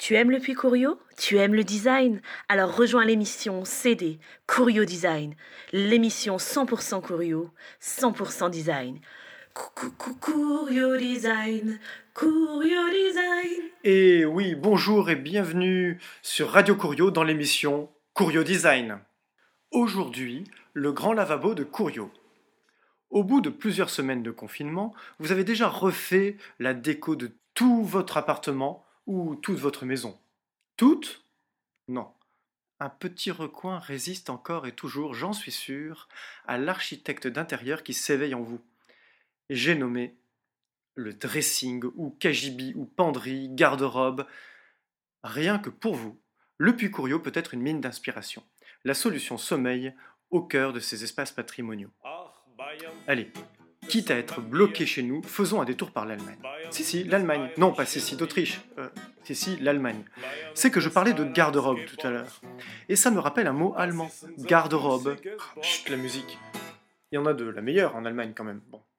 Tu aimes le Puy Couriot? Tu aimes le design? Alors rejoins l'émission CD Couriot Design, l'émission 100% Couriot, 100% design. Couriot Design, Couriot Design. Et oui, bonjour et bienvenue sur Radio Couriot dans l'émission Couriot Design. Aujourd'hui, le grand lavabo de Couriot. Au bout de plusieurs semaines de confinement, vous avez déjà refait la déco de tout votre appartement ou toute votre maison. Toute? Non. Un petit recoin résiste encore et toujours, j'en suis sûr, à l'architecte d'intérieur qui s'éveille en vous. J'ai nommé le dressing ou cagibi ou penderie, garde-robe. Rien que pour vous, le Puy Couriot peut être une mine d'inspiration. La solution sommeille au cœur de ces espaces patrimoniaux. Allez, quitte à être bloqué chez nous, faisons un détour par l'Allemagne. Si, l'Allemagne. Non, pas si, d'Autriche. L'Allemagne. C'est que je parlais de garde-robe tout à l'heure. Et ça me rappelle un mot allemand. Garde-robe. Chut, la musique. Il y en a de la meilleure en Allemagne quand même. Bon.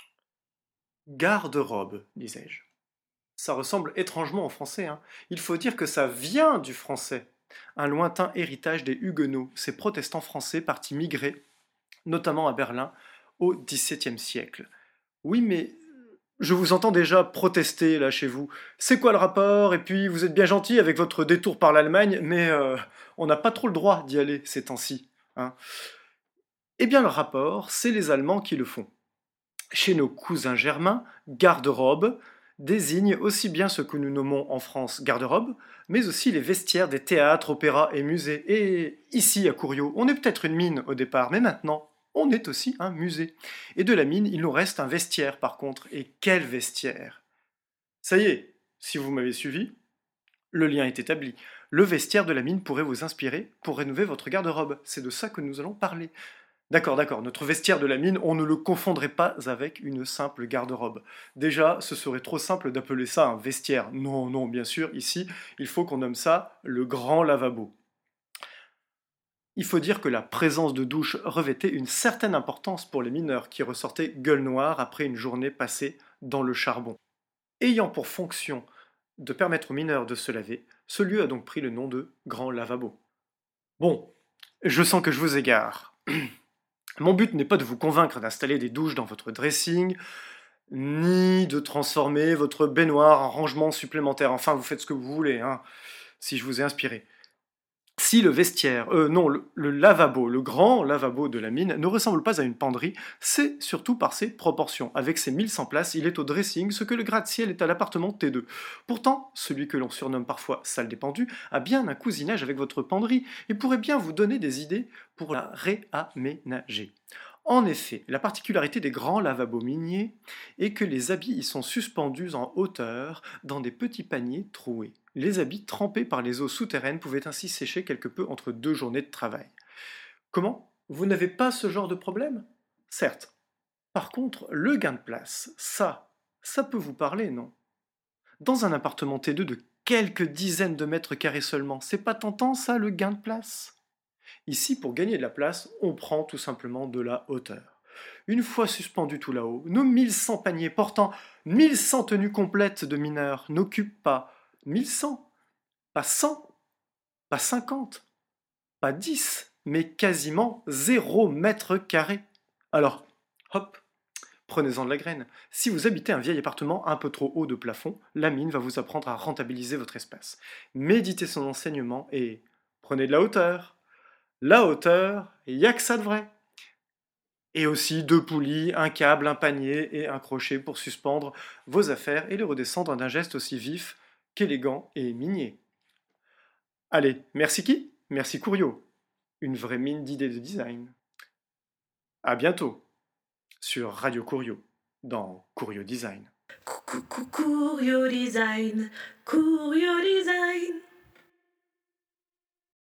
Garde-robe, disais-je. Ça ressemble étrangement au français, hein. Il faut dire que ça vient du français. Un lointain héritage des Huguenots, ces protestants français partis migrer, notamment à Berlin, au XVIIe siècle. Oui, mais je vous entends déjà protester là chez vous. C'est quoi le rapport? Et puis vous êtes bien gentil avec votre détour par l'Allemagne, mais on n'a pas trop le droit d'y aller ces temps-ci, hein. Eh bien le rapport, c'est les Allemands qui le font. Chez nos cousins germains, garde-robe désigne aussi bien ce que nous nommons en France garde-robe, mais aussi les vestiaires des théâtres, opéras et musées. Et ici, à Couriot, on est peut-être une mine au départ, mais maintenant, on est aussi un musée. Et de la mine, il nous reste un vestiaire par contre. Et quel vestiaire! Ça y est, si vous m'avez suivi, le lien est établi. Le vestiaire de la mine pourrait vous inspirer pour rénover votre garde-robe. C'est de ça que nous allons parler. D'accord, notre vestiaire de la mine, on ne le confondrait pas avec une simple garde-robe. Déjà, ce serait trop simple d'appeler ça un vestiaire. Non, bien sûr, ici, il faut qu'on nomme ça le grand lavabo. Il faut dire que la présence de douche revêtait une certaine importance pour les mineurs qui ressortaient gueule noire après une journée passée dans le charbon. Ayant pour fonction de permettre aux mineurs de se laver, ce lieu a donc pris le nom de grand lavabo. Bon, je sens que je vous égare. Mon but n'est pas de vous convaincre d'installer des douches dans votre dressing, ni de transformer votre baignoire en rangement supplémentaire. Enfin, vous faites ce que vous voulez, hein, si je vous ai inspiré. Si le vestiaire, le lavabo, le grand lavabo de la mine, ne ressemble pas à une penderie, c'est surtout par ses proportions. Avec ses 1100 places, il est au dressing ce que le gratte-ciel est à l'appartement T2. Pourtant, celui que l'on surnomme parfois salle des pendus a bien un cousinage avec votre penderie et pourrait bien vous donner des idées pour la réaménager. En effet, la particularité des grands lavabos miniers est que les habits y sont suspendus en hauteur dans des petits paniers troués. Les habits trempés par les eaux souterraines pouvaient ainsi sécher quelque peu entre 2 journées de travail. Comment? Vous n'avez pas ce genre de problème? Certes. Par contre, le gain de place, ça peut vous parler, non? Dans un appartement T2 de quelques dizaines de mètres carrés seulement, c'est pas tentant ça, le gain de place? Ici, pour gagner de la place, on prend tout simplement de la hauteur. Une fois suspendus tout là-haut, nos 1100 paniers portant 1100 tenues complètes de mineurs n'occupent pas 1100, pas 100, pas 50, pas 10, mais quasiment 0 mètre carré. Alors, hop, prenez-en de la graine. Si vous habitez un vieil appartement un peu trop haut de plafond, la mine va vous apprendre à rentabiliser votre espace. Méditez son enseignement et prenez de la hauteur. La hauteur, il n'y a que ça de vrai. Et aussi 2 poulies, un câble, un panier et un crochet pour suspendre vos affaires et les redescendre d'un geste aussi vif qu'élégant et minier. Allez, merci qui? Merci Couriot. Une vraie mine d'idées de design. À bientôt sur Radio Couriot dans Couriot Design. Couriot Design, Couriot Design.